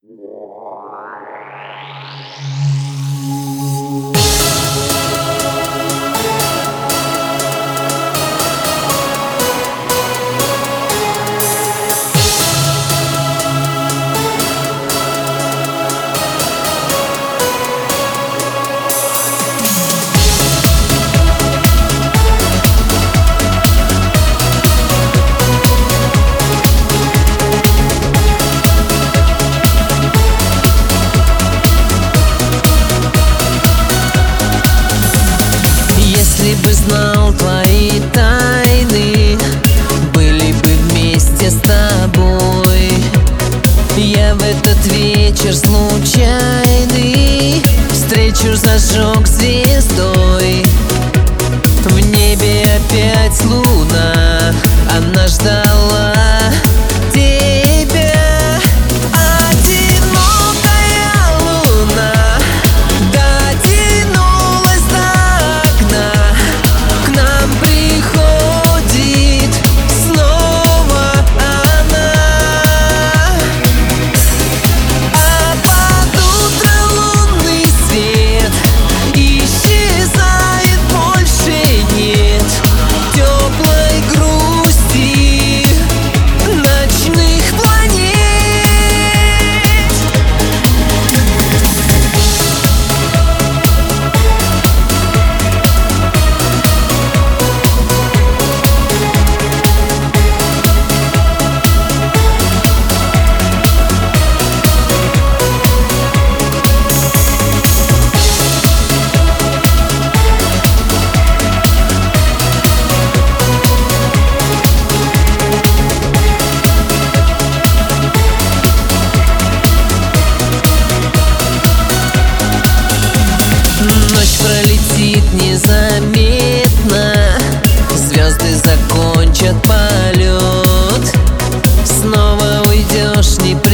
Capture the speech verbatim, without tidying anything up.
Если бы знал твои тайны, были бы вместе с тобой. Я в этот вечер случайный встречу зажег звездой. В небе опять луна, она ждала тебя. Одинокая луна дотянулась до окна, к нам приходит снова она. А под утро лунный свет исчезает, больше нет теплой грусти ночных планет. Ночь пролетит незаметно, звезды закончат полет. Снова уйдешь непременно.